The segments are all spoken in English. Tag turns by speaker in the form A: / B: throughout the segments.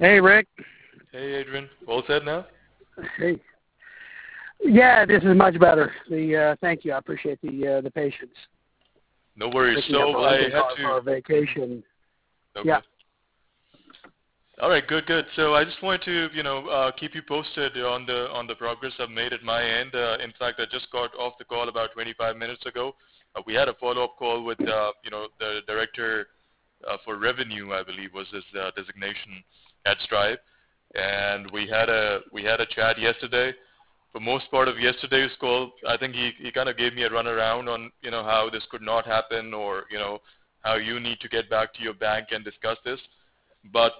A: Hey, Rick.
B: Hey, Adrian. All set now?
A: Hey. Yeah, this is much better. Thank you. I appreciate the patience.
B: No worries.
A: Picking
B: So
A: up a
B: I
A: rental
B: had
A: car
B: to.
A: for our vacation.
B: Okay.
A: Yeah.
B: All right. Good. So I just wanted to, keep you posted on the progress I've made at my end. In fact, I just got off the call about 25 minutes ago. We had a follow-up call with, the director for revenue, I believe, was his designation at Stripe, and we had a chat yesterday. For most part of yesterday's call, I think he kind of gave me a runaround on, how this could not happen, or, how you need to get back to your bank and discuss this. But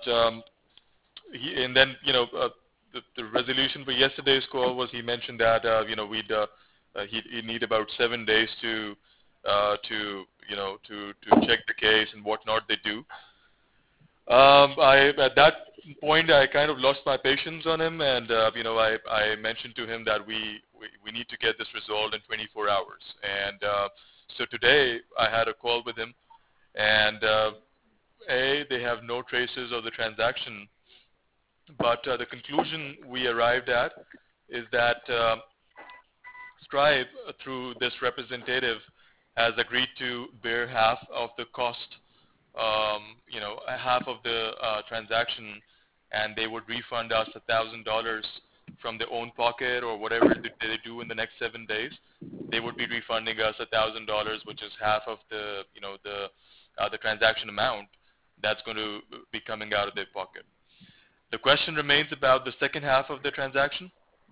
B: the resolution for yesterday's call was he mentioned that he'd need about 7 days to check the case and whatnot they do. At that point, I kind of lost my patience on him, and I mentioned to him that we need to get this resolved in 24 hours. And so today I had a call with him, and they have no traces of the transaction, but the conclusion we arrived at is that Stripe, through this representative, has agreed to bear half of the cost, half of the transaction, and they would refund us $1,000 from their own pocket or whatever they do in the next 7 days. They would be refunding us $1,000, which is half of the transaction amount that's going to be coming out of their pocket. The question remains about the second half of the transaction.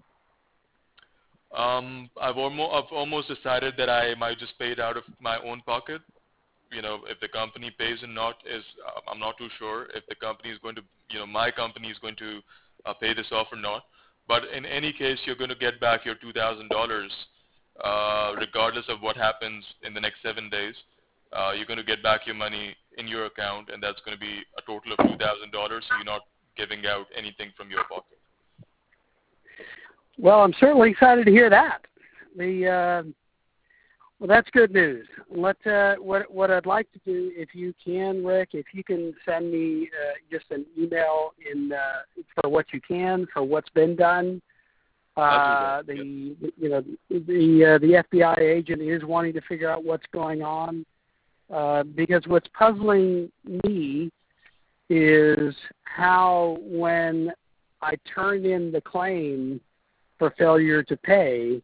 B: I've almost decided that I might just pay it out of my own pocket. If the company pays or not I'm not too sure. If the company is going to, my company is going to pay this off or not. But in any case, you're going to get back your $2,000 regardless of what happens in the next 7 days. You're going to get back your money in your account, and that's going to be a total of $2,000. So you're not giving out anything from your pocket.
A: Well, I'm certainly excited to hear that. Well, that's good news. What I'd like to do, if you can, Rick, if you can send me just an email for what you can, for what's been done. The FBI agent is wanting to figure out what's going on, because what's puzzling me is how, when I turned in the claim for failure to pay,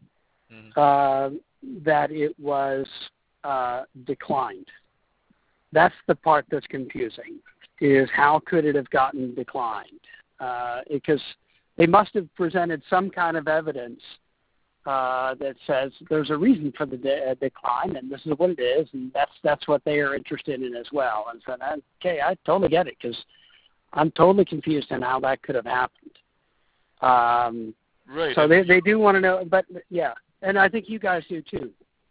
A: that it was declined. That's the part that's confusing, is how could it have gotten declined? Because they must have presented some kind of evidence that says there's a reason for the decline, and this is what it is, and that's what they are interested in as well. And so, okay, I totally get it, because I'm totally confused on how that could have happened.
B: Right.
A: So they do want to know, but yeah, and I think you guys do too.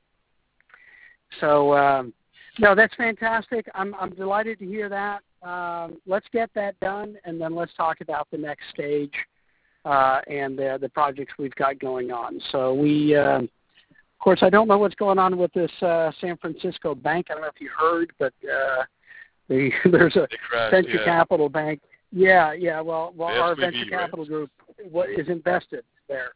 A: So no, that's fantastic. I'm delighted to hear that. Let's get that done, and then let's talk about the next stage and the projects we've got going on. So we, of course, I don't know what's going on with this San Francisco bank. I don't know if you heard, but there's a venture capital bank. Yeah. Well, our venture capital group is invested there,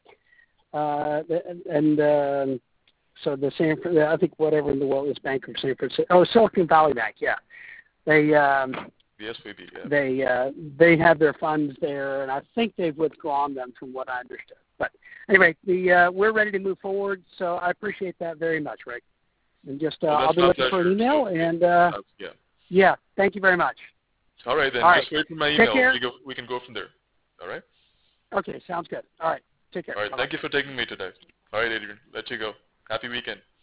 A: and so the I think whatever in the world is Bank of San Francisco. Oh, Silicon Valley Bank. Yeah, they.
B: The SVB, yeah.
A: They have their funds there, and I think they've withdrawn them, from what I understood. But anyway, we're ready to move forward. So I appreciate that very much, Rick. And just I'll be looking for an email. And yeah, thank you very much.
B: All right, then. Just wait for my email. We can go from there. All right?
A: Okay, sounds good. All right. Take care.
B: All right.
A: Bye-bye.
B: Thank you for taking me today. All right, Adrian. Let you go. Happy weekend.